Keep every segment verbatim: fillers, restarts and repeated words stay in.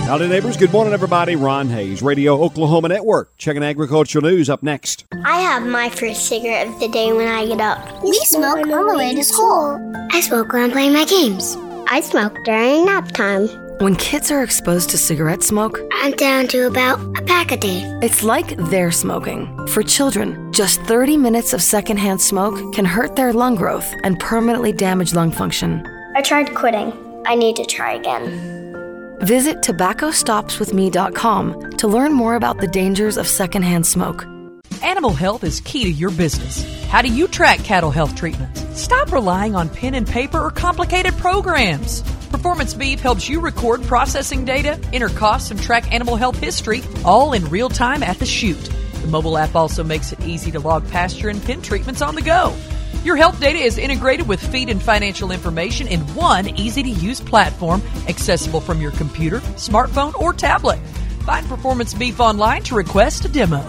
Howdy, neighbors. Good morning, everybody. Ron Hayes, Radio Oklahoma Network. Checking agricultural news up next. I have my first cigarette of the day when I get up. We smoke on the way to school. I smoke when I'm playing my games. I smoke during nap time. When kids are exposed to cigarette smoke, I'm down to about a pack a day. It's like they're smoking. For children, just thirty minutes of secondhand smoke can hurt their lung growth and permanently damage lung function. I tried quitting. I need to try again. Visit tobacco stops with me dot com to learn more about the dangers of secondhand smoke. Animal health is key to your business. How do you track cattle health treatments? Stop relying on pen and paper or complicated programs. Performance Beef helps you record processing data, enter costs, and track animal health history, all in real time at the chute. The mobile app also makes it easy to log pasture and pen treatments on the go. Your health data is integrated with feed and financial information in one easy-to-use platform, accessible from your computer, smartphone, or tablet. Find Performance Beef online to request a demo.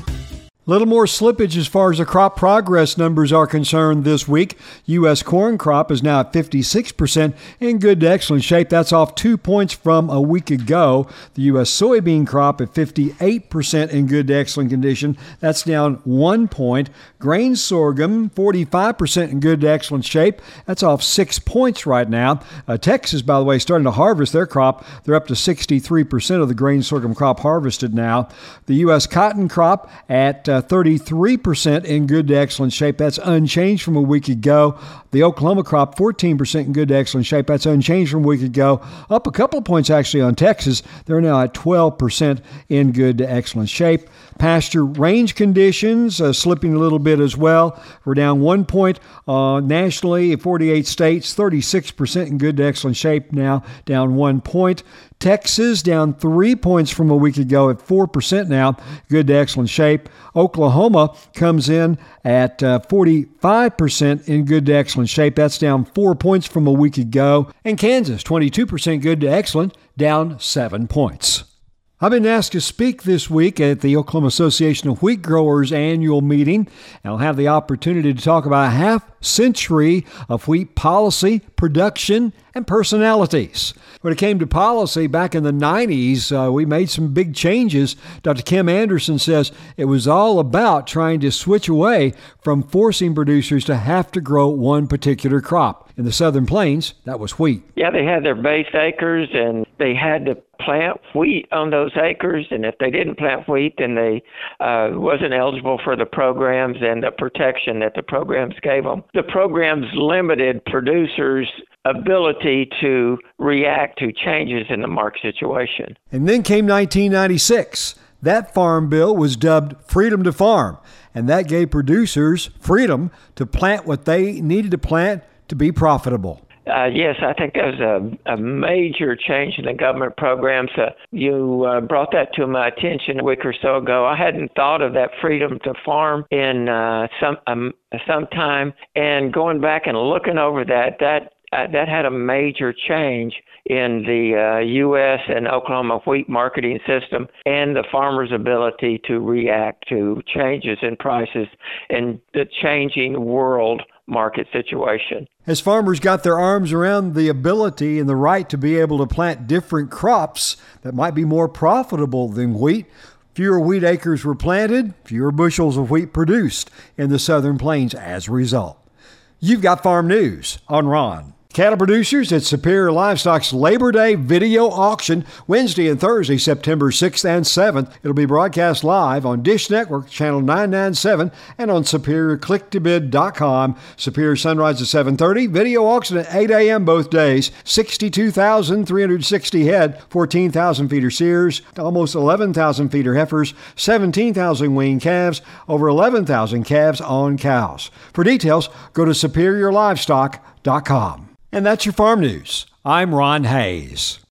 Little more slippage as far as the crop progress numbers are concerned this week. U S corn crop is now at fifty-six percent in good to excellent shape. That's off two points from a week ago. The U S soybean crop at fifty-eight percent in good to excellent condition. That's down one point. Grain sorghum, forty-five percent in good to excellent shape. That's off six points right now. Uh, Texas, by the way, starting to harvest their crop. They're up to sixty-three percent of the grain sorghum crop harvested now. The U S cotton crop at uh, thirty-three percent in good to excellent shape. That's unchanged from a week ago. The Oklahoma crop, fourteen percent in good to excellent shape. That's unchanged from a week ago. Up a couple of points actually on Texas. They're now at twelve percent in good to excellent shape. Pasture range conditions uh, slipping a little bit as well. We're down one point uh, nationally, forty-eight states, thirty-six percent in good to excellent shape now, down one point. Texas down three points from a week ago at four percent now, good to excellent shape. Oklahoma comes in at uh, forty-five percent in good to excellent shape. That's down four points from a week ago. And Kansas, twenty-two percent good to excellent, down seven points. I've been asked to speak this week at the Oklahoma Association of Wheat Growers annual meeting, and I'll have the opportunity to talk about a half century of wheat policy, production, and personalities. When it came to policy back in the nineties, uh, we made some big changes. Doctor Kim Anderson says it was all about trying to switch away from forcing producers to have to grow one particular crop. In the Southern Plains, that was wheat. Yeah, they had their base acres, and they had to plant wheat on those acres, and if they didn't plant wheat, then they uh, wasn't eligible for the programs and the protection that the programs gave them. The programs limited producers' ability to react to changes in the market situation. And then came nineteen ninety-six. That farm bill was dubbed Freedom to Farm, and that gave producers freedom to plant what they needed to plant to be profitable. Uh, yes, I think that was a, a major change in the government programs. Uh, you uh, brought that to my attention a week or so ago. I hadn't thought of that freedom to farm in uh, some um, some time, and going back and looking over that, that uh, that had a major change in the uh, U S and Oklahoma wheat marketing system and the farmer's ability to react to changes in prices and the changing world market situation. As farmers got their arms around the ability and the right to be able to plant different crops that might be more profitable than wheat, fewer wheat acres were planted, fewer bushels of wheat produced in the Southern Plains as a result. You've got farm news on Ron. Cattle producers at Superior Livestock's Labor Day video auction Wednesday and Thursday, September sixth and seventh. It'll be broadcast live on Dish Network, channel nine ninety-seven, and on superior click to bid dot com. Superior Sunrise at seven thirty, video auction at eight a.m. both days. sixty-two thousand three hundred sixty head, fourteen thousand feeder steers, almost eleven thousand feeder heifers, seventeen thousand weaned calves, over eleven thousand calves on cows. For details, go to superior livestock dot com. And that's your farm news. I'm Ron Hayes.